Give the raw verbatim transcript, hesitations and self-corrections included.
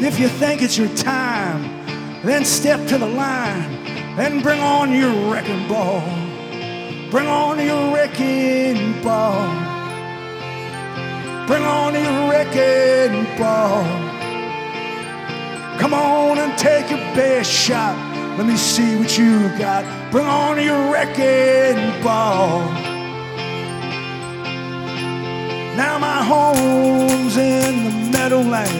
If you think it's your time, then step to the line and bring on your wrecking ball. Bring on your wrecking ball. Bring on your wrecking ball. Come on and take your best shot. Let me see what you got. Bring on your wrecking ball. Now my home's in the Meadowlands.